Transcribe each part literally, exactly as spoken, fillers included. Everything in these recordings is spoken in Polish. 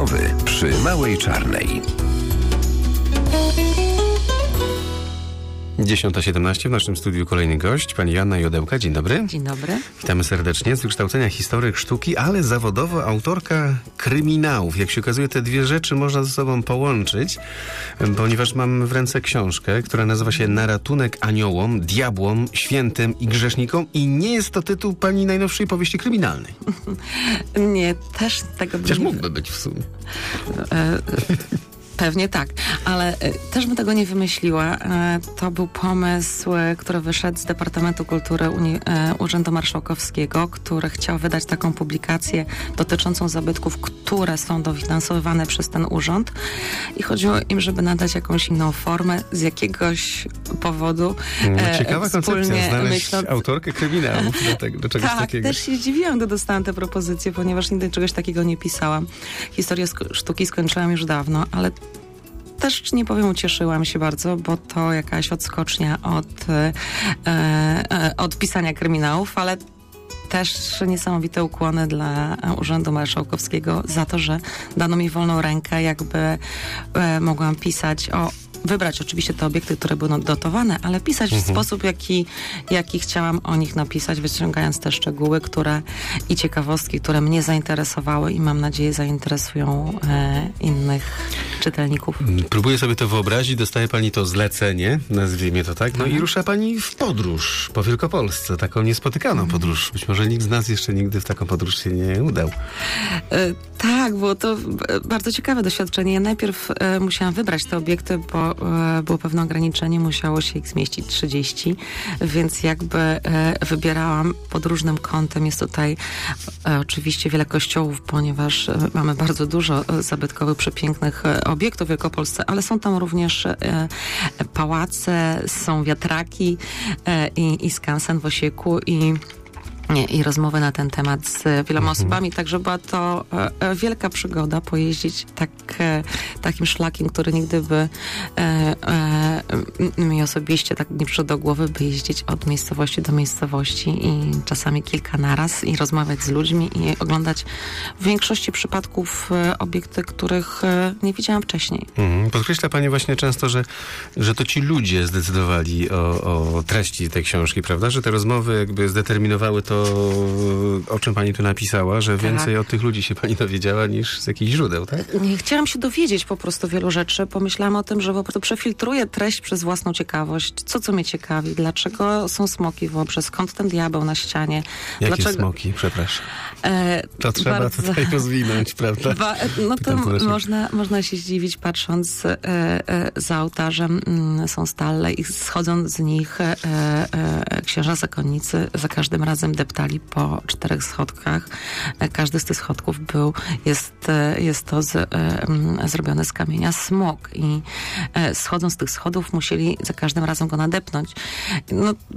Rozmowy przy Małej Czarnej. dziesiąta siedemnaście w naszym studiu kolejny gość, pani Joanna Jodełka. Dzień dobry. Dzień dobry. Witamy serdecznie. Z wykształcenia historyk sztuki, ale zawodowo autorka kryminałów. Jak się okazuje, te dwie rzeczy można ze sobą połączyć, ponieważ mam w ręce książkę, która nazywa się Na ratunek aniołom, diabłom, świętym i grzesznikom i nie jest to tytuł pani najnowszej powieści kryminalnej. Nie, też tego... Chociaż nie... mógłby być w sumie. E, Pewnie tak, ale e, też bym tego nie wymyśliła. E, to był pomysł, e, który wyszedł z Departamentu Kultury Uni- e, Urzędu Marszałkowskiego, który chciał wydać taką publikację dotyczącą zabytków, które są dofinansowywane przez ten urząd i chodziło im, żeby nadać jakąś inną formę z jakiegoś powodu. No, e, ciekawa koncepcja, znaleźć myśląc... autorkę kryminałów do, tego, do czegoś tak, takiego. też się zdziwiłam, gdy dostałam tę propozycję, ponieważ nigdy czegoś takiego nie pisałam. Historię sk- sztuki skończyłam już dawno, ale też nie powiem, ucieszyłam się bardzo, bo to jakaś odskocznia od, e, e, od pisania kryminałów, ale też niesamowite ukłony dla Urzędu Marszałkowskiego za to, że dano mi wolną rękę, jakby e, mogłam pisać o wybrać oczywiście te obiekty, które były dotowane, ale pisać w Mhm. sposób, jaki, jaki chciałam o nich napisać, wyciągając te szczegóły, które i ciekawostki, które mnie zainteresowały i mam nadzieję zainteresują e, innych czytelników. Próbuję sobie to wyobrazić, dostaje pani to zlecenie, nazwijmy to tak, no Mhm. i rusza pani w podróż po Wielkopolsce, taką niespotykaną Mhm. podróż. Być może nikt z nas jeszcze nigdy w taką podróż się nie udał. E, tak, było to e, bardzo ciekawe doświadczenie. Ja najpierw e, musiałam wybrać te obiekty, bo e, było pewne ograniczenie, musiało się ich zmieścić trzydzieści, więc jakby e, wybierałam pod różnym kątem. Jest tutaj e, oczywiście wiele kościołów, ponieważ e, mamy bardzo dużo e, zabytkowych, przepięknych e, obiektów w Wielkopolsce, ale są tam również e, pałace, są wiatraki e, i, i skansen w Osieku i Nie, i rozmowy na ten temat z wieloma Mhm. osobami, także była to e, e, wielka przygoda pojeździć tak, e, takim szlakiem, który nigdy by e, e, mi osobiście tak nie przyszedł do głowy, by jeździć od miejscowości do miejscowości i czasami kilka naraz i rozmawiać z ludźmi i oglądać w większości przypadków e, obiekty, których e, nie widziałam wcześniej. Mhm. Podkreśla pani właśnie często, że, że to ci ludzie zdecydowali o, o treści tej książki, prawda? Że te rozmowy jakby zdeterminowały to, o czym pani tu napisała, że Tak. więcej od tych ludzi się pani dowiedziała niż z jakichś źródeł, tak? Nie chciałam się dowiedzieć po prostu wielu rzeczy. Pomyślałam o tym, że po prostu przefiltruję treść przez własną ciekawość. Co, co mnie ciekawi? Dlaczego są smoki w Łobrze? Skąd ten diabeł na ścianie? Jakie Dlaczego... smoki? Przepraszam. E, To trzeba bardzo... tutaj rozwinąć, prawda? Ba, no to Pytam to naszych- można, można się zdziwić, patrząc e, e, za ołtarzem mm, są stalle i schodząc z nich e, e, księża zakonnicy za każdym razem deptali po czterech schodkach. E, każdy z tych schodków był, jest, e, jest to z, e, m, zrobione z kamienia smok i e, schodząc z tych schodów musieli za każdym razem go nadepnąć. No, e,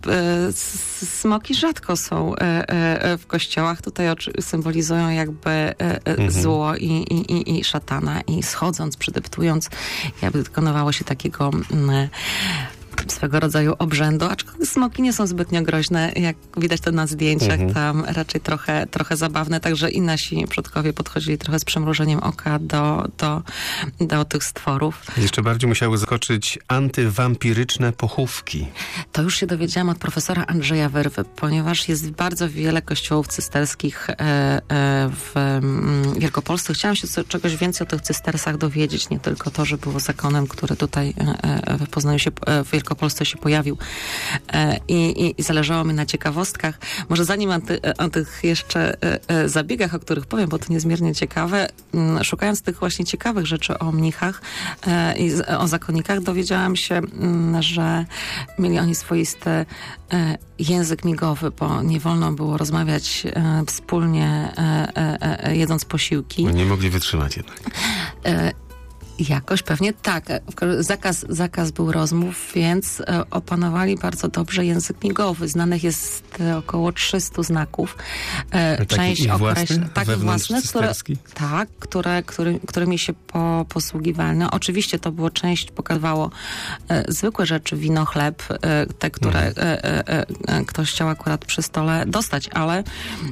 s- smoki rzadko są e, e, w kościołach. Tutaj oczy- symbolizują jakby e, e, Mhm. zło i, i, i, i szatana i schodząc, przydeptując, jakby dokonywało się takiego mm, swego rodzaju obrzędu, aczkolwiek smoki nie są zbytnio groźne, jak widać to na zdjęciach, Mhm. tam raczej trochę, trochę zabawne, także i nasi przodkowie podchodzili trochę z przymrużeniem oka do, do, do tych stworów. Jeszcze bardziej musiały zaskoczyć antywampiryczne pochówki. To już się dowiedziałam od profesora Andrzeja Wyrwy, ponieważ jest bardzo wiele kościołów cysterskich e, e, w mm, Wielkopolsce. Chciałam się co, czegoś więcej o tych cystersach dowiedzieć, nie tylko to, że było zakonem, który tutaj e, e, w Poznaniu się, e, w Wielkopolsce się pojawił e, i, i zależało mi na ciekawostkach. Może zanim o, ty, o tych jeszcze e, e, zabiegach, o których powiem, bo to niezmiernie ciekawe, m, szukając tych właśnie ciekawych rzeczy o mnichach e, i z, o zakonnikach, dowiedziałam się, m, że mieli oni swoisty e, język migowy, bo nie wolno było rozmawiać e, wspólnie, e, e, e, jedząc posiłki. Nie mogli wytrzymać jednak. E, Jakoś pewnie tak. Zakaz, zakaz był rozmów, więc opanowali bardzo dobrze język migowy. Znanych jest około trzystu znaków. Część określa... Takie własne, które, tak, które, który, którymi się po, posługiwali. No, oczywiście to było, część pokazywało e, zwykłe rzeczy, wino, chleb, e, te, które mhm. e, e, e, ktoś chciał akurat przy stole dostać, ale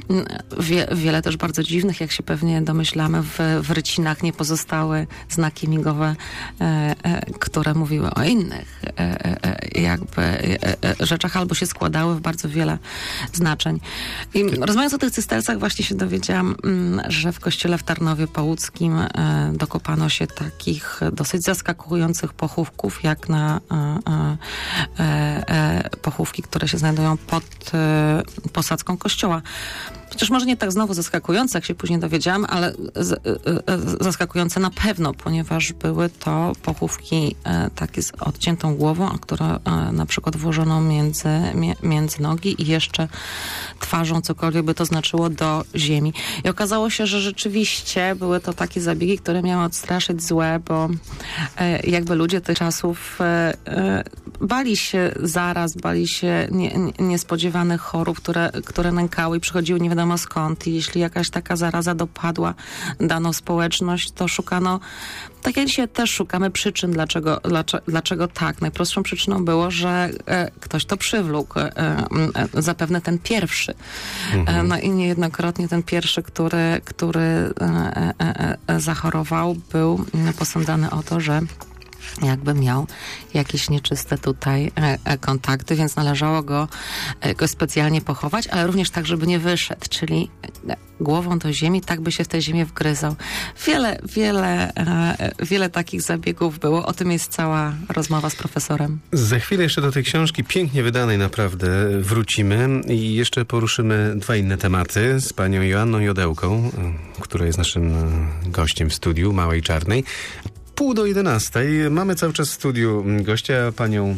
wie, wiele też bardzo dziwnych, jak się pewnie domyślamy, w, w rycinach nie pozostały znaki migowe, e, e, które mówiły o innych e, e, jakby e, e, rzeczach, albo się składały w bardzo wiele znaczeń. I rozmawiając o tych cystersach, właśnie się dowiedziałam, m, że w kościele w Tarnowie Pałuckim e, dokopano się takich dosyć zaskakujących pochówków, jak na e, e, e, pochówki, które się znajdują pod e, posadzką kościoła. Chociaż może nie tak znowu zaskakujące, jak się później dowiedziałam, ale z, y, y, zaskakujące na pewno, ponieważ były to pochówki y, takie z odciętą głową, a które y, na przykład włożono między, mi, między nogi i jeszcze twarzą, cokolwiek by to znaczyło, do ziemi. I okazało się, że rzeczywiście były to takie zabiegi, które miały odstraszyć złe, bo y, jakby ludzie tych czasów y, y, bali się zaraz, bali się nie, nie, niespodziewanych chorób, które, które nękały i przychodziły nie wiadomo skąd. I jeśli jakaś taka zaraza dopadła daną społeczność, to szukano, tak jak dzisiaj też szukamy przyczyn, dlaczego, dlaczego, dlaczego tak. Najprostszą przyczyną było, że e, ktoś to przywlókł. E, e, zapewne ten pierwszy. Mhm. E, no i niejednokrotnie ten pierwszy, który, który e, e, e, zachorował, był posądzany o to, że jakby miał jakieś nieczyste tutaj e, e, kontakty, więc należało go, e, go specjalnie pochować, ale również tak, żeby nie wyszedł, czyli e, głową do ziemi, tak by się w tę ziemię wgryzał. Wiele, wiele, e, wiele takich zabiegów było. O tym jest cała rozmowa z profesorem. Za chwilę jeszcze do tej książki, pięknie wydanej naprawdę, wrócimy i jeszcze poruszymy dwa inne tematy z panią Joanną Jodełką, która jest naszym gościem w studiu Małej Czarnej. Pół do jedenastej. Mamy cały czas w studiu gościa, panią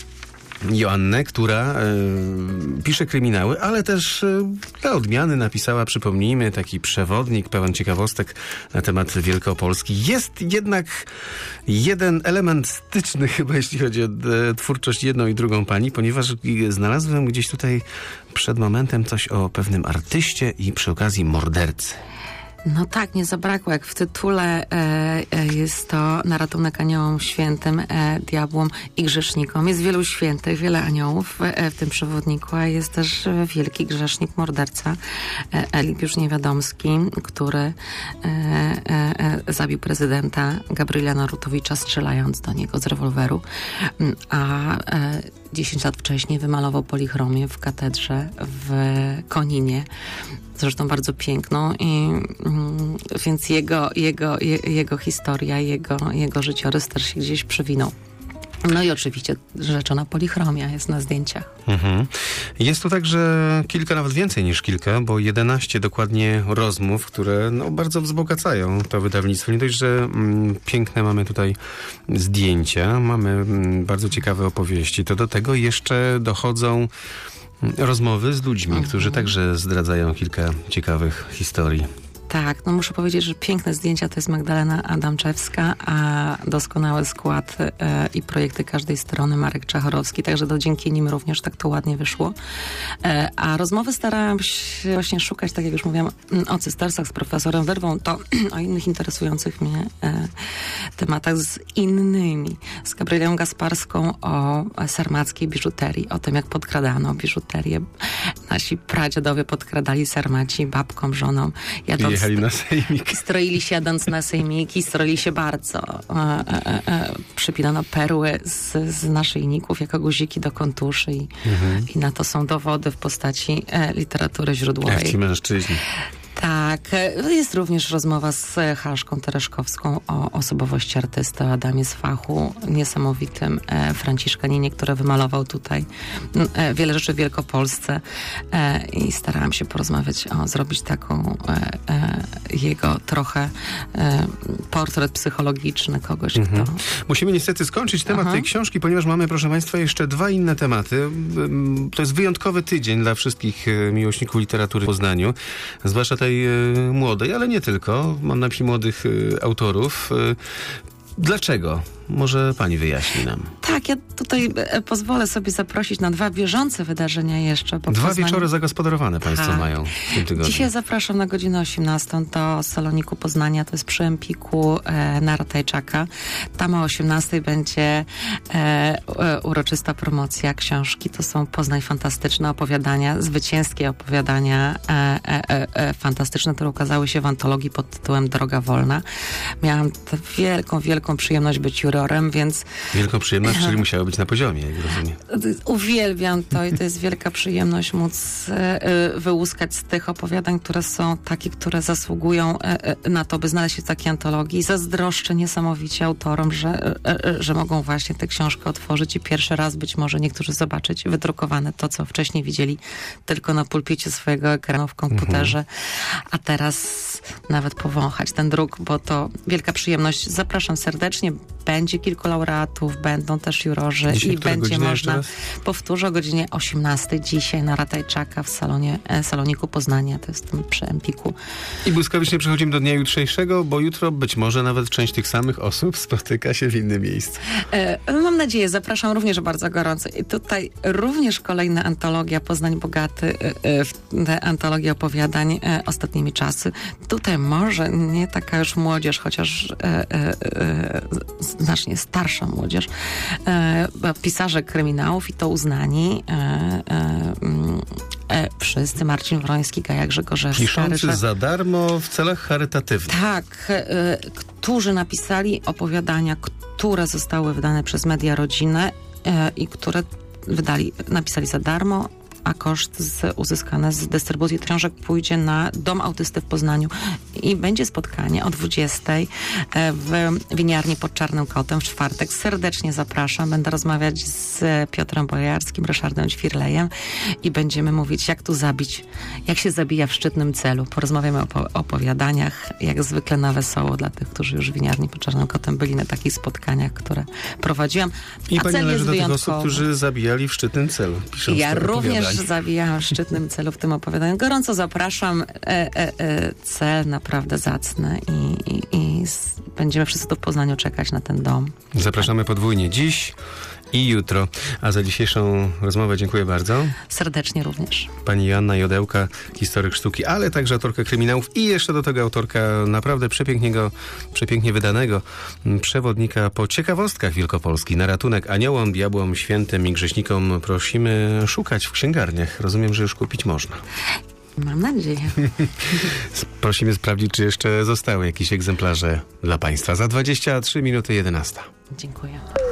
Joannę, która y, pisze kryminały, ale też y, dla odmiany napisała, przypomnijmy, taki przewodnik pełen ciekawostek na temat Wielkopolski. Jest jednak jeden element styczny chyba, jeśli chodzi o e, twórczość jedną i drugą pani, ponieważ znalazłem gdzieś tutaj przed momentem coś o pewnym artyście i przy okazji mordercy. No tak, nie zabrakło. Jak w tytule e, e, jest to na ratunek aniołom świętym, e, diabłom i grzesznikom. Jest wielu świętych, wiele aniołów e, w tym przewodniku, a jest też wielki grzesznik, morderca e, Eligiusz Niewiadomski, który e, e, e, zabił prezydenta Gabriela Narutowicza, strzelając do niego z rewolweru, a e, dziesięć lat wcześniej wymalował polichromię w katedrze w Koninie. Zresztą bardzo piękną, i mm, więc jego, jego, je, jego historia, jego, jego życiorys też się gdzieś przewinął. No i oczywiście rzeczona polichromia jest na zdjęciach. Mhm. Jest tu także kilka, nawet więcej niż kilka, bo jedenaście dokładnie rozmów, które no, bardzo wzbogacają to wydawnictwo. Nie dość, że mm, piękne mamy tutaj zdjęcia, mamy mm, bardzo ciekawe opowieści, to do tego jeszcze dochodzą rozmowy z ludźmi, mhm. którzy także zdradzają kilka ciekawych historii. Tak, no muszę powiedzieć, że piękne zdjęcia to jest Magdalena Adamczewska, a doskonały skład e, i projekty każdej strony Marek Czachorowski, także to dzięki nim również tak to ładnie wyszło. E, a rozmowy starałam się właśnie szukać, tak jak już mówiłam, o cystersach z profesorem Wyrwą, to o innych interesujących mnie e, tematach z innymi. Z Gabrielą Gasparską o sarmackiej biżuterii, o tym jak podkradano biżuterię. Nasi pradziadowie podkradali sarmaci babkom, żonom, jadąc Jechali na sejmik. Stroili się jadąc na sejmiki, stroili się bardzo. E, e, e, przypinano perły z, z naszyjników jako guziki do kontuszy i, mhm. i na to są dowody w postaci e, literatury źródłowej. Jak ci mężczyźni. Tak. Jest również rozmowa z Haszką Tereszkowską o osobowości artysty, o Adamie z fachu, niesamowitym e, Franciszkaninie, który wymalował tutaj e, wiele rzeczy w Wielkopolsce e, i starałam się porozmawiać, o, zrobić taką e, e, jego trochę e, portret psychologiczny kogoś, mhm. kto... Musimy niestety skończyć temat Aha. tej książki, ponieważ mamy, proszę Państwa, jeszcze dwa inne tematy. To jest wyjątkowy tydzień dla wszystkich miłośników literatury w Poznaniu, zwłaszcza tej młodej, ale nie tylko. Mam na myśli młodych autorów. Dlaczego? Może pani wyjaśni nam. Tak, ja tutaj e, pozwolę sobie zaprosić na dwa bieżące wydarzenia jeszcze. Bo Dwa Poznań... wieczory zagospodarowane państwo tak. mają w tym tygodniu. Dzisiaj zapraszam na godzinę osiemnastą do Saloniku Poznania. To jest przy Empiku e, na Ratajczaka. Tam o osiemnastej będzie e, e, uroczysta promocja książki. To są Poznań fantastyczne opowiadania, zwycięskie opowiadania e, e, e, fantastyczne, które ukazały się w antologii pod tytułem Droga Wolna. Miałam tę wielką, wielką przyjemność być jurorem, więc... Wielką przyjemność, czyli musiało być na poziomie, jak rozumiem. Uwielbiam to i to jest wielka przyjemność móc e, wyłuskać z tych opowiadań, które są takie, które zasługują e, na to, by znaleźć się w takiej antologii. Zazdroszczę niesamowicie autorom, że, e, że mogą właśnie tę książkę otworzyć i pierwszy raz być może niektórzy zobaczyć wydrukowane to, co wcześniej widzieli tylko na pulpicie swojego ekranu w komputerze, mhm. a teraz nawet powąchać ten druk, bo to wielka przyjemność. Zapraszam serdecznie. Będzie kilku laureatów, będą też jurorzy dzisiaj i będzie można, powtórzę, o godzinie osiemnastej dzisiaj na Ratajczaka w salonie, e, Saloniku Poznania, to jest tam przy Empiku. I błyskawicznie przechodzimy do dnia jutrzejszego, bo jutro być może nawet część tych samych osób spotyka się w innym miejscu. E, mam nadzieję, zapraszam również bardzo gorąco. I tutaj również kolejna antologia Poznań Bogaty, e, e, te antologie opowiadań e, ostatnimi czasy. Tutaj może nie taka już młodzież, chociaż e, e, e, znacznie starsza młodzież, e, pisarze kryminałów i to uznani e, e, e, wszyscy, Marcin Wroński, Gaja Grzegorzewska. Piszący Ryszard... za darmo w celach charytatywnych. Tak, e, którzy napisali opowiadania, które zostały wydane przez media rodzinne e, i które wydali, napisali za darmo, a koszt z, uzyskany z dystrybucji książek pójdzie na Dom Autysty w Poznaniu i będzie spotkanie o dwudziestej w winiarni pod Czarnym Kotem w czwartek. Serdecznie zapraszam. Będę rozmawiać z Piotrem Bojarskim, Ryszardem Ćwirlejem i będziemy mówić, jak tu zabić, jak się zabija w szczytnym celu. Porozmawiamy o po- opowiadaniach, jak zwykle na wesoło dla tych, którzy już w winiarni pod Czarnym Kotem byli na takich spotkaniach, które prowadziłam. I a pani cel należy jest do tych wyjątkowy. osób, którzy zabijali w szczytnym celu. Ja również zabijałam w szczytnym celu w tym opowiadaniu. Gorąco zapraszam. E, e, e, cel naprawdę zacny i, i, i z, będziemy wszyscy tu w Poznaniu czekać na ten dom. Zapraszamy podwójnie dziś i jutro. A za dzisiejszą rozmowę dziękuję bardzo. Serdecznie również. Pani Joanna Jodełka, historyk sztuki, ale także autorka kryminałów i jeszcze do tego autorka naprawdę przepięknego, przepięknie wydanego przewodnika po ciekawostkach Wielkopolski. Na ratunek aniołom, diabłom, świętym i grzesznikom prosimy szukać w księgarniach. Rozumiem, że już kupić można. Mam nadzieję. Prosimy sprawdzić, czy jeszcze zostały jakieś egzemplarze dla Państwa. Za dwadzieścia trzy minuty jedenasta. Dziękuję.